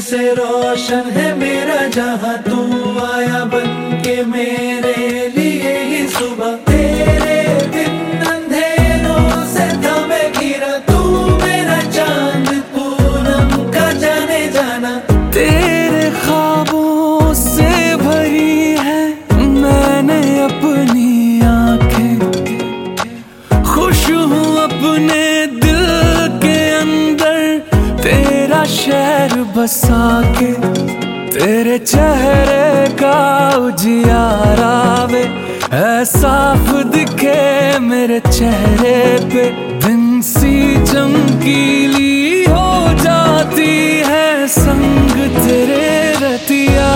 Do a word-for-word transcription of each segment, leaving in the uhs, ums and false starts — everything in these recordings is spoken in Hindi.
से रोशन है मेरा जहां, तू आया बन के मेरे लिए ही सुबह। तेरे बिन अंधेरों से था मैं घिरा, तू मेरा चांद पूनम का जाने जाना। तेरे ख्वाबों से भरी है मैंने अपनी आंखें, खुश हूँ अपने दिल के अंदर तेरा शहर बसा के। तेरे चेहरे का उजियारा वे है साफ दिखे मेरे चेहरे पे, दिन सी चमकीली हो जाती है संग तेरे रतिया।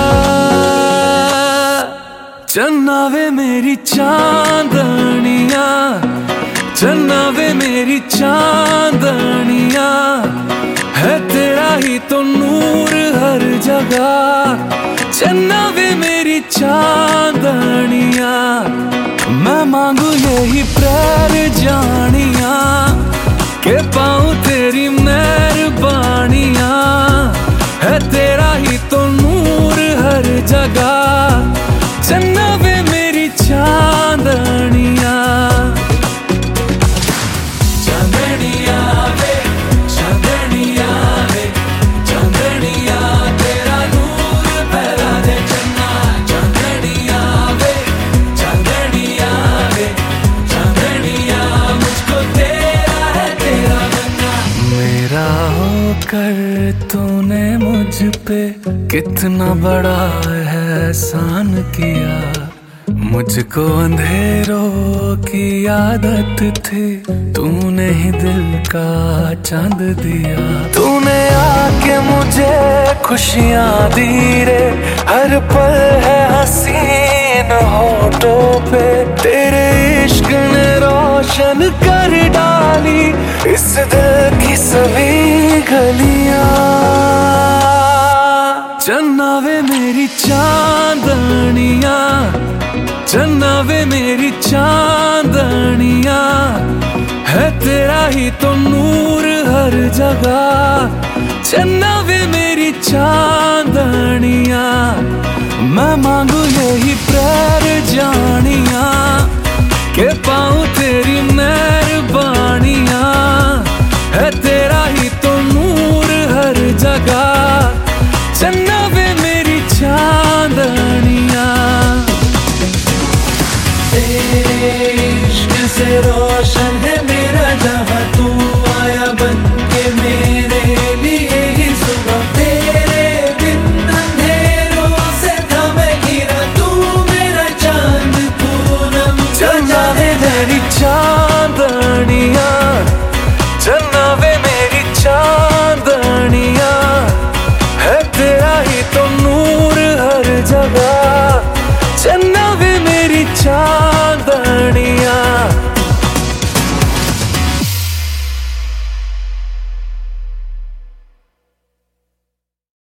चन्ना वे मेरी चांदनिया, चन्ना वे मेरी चांदनिया, है तेरा ही तो नूर हर जगह। चन्ना वे मेरी चांदनिया, मैं मांगू यही प्यार जानिया, के पाऊं तेरी मेहरबानिया, है तेरा ही तो नूर हर जगह। चन्ना वे मेरी चांदनिया, चांदनिया वे, चांदनिया वे, चांदनिया तेरा नूर फैला दे चन्ना। चांदनिया वे, चांदनिया वे, चांदनिया मुझको तेरा है तेरा बनना। मेरा होकर तूने मुझ पे कितना बड़ा एहसान किया। मुझको अंधेरों की आदत थी, तूने ही दिल का चांद दिया। तूने आके मुझे खुशियां दी रे, हर पल है हसीन होठों पे। तेरे इश्क ने रोशन कर डाली इस दिल की सभी गलियां। चन्ना वे मेरी चांदनिया, चन्ना वे मेरी चांदनिया, है तेरा ही तो नूर हर जगह। चन्ना वे मेरी चांदनिया, मैं मांगू यही प्यार जानिया, के पाऊं तेरी मैं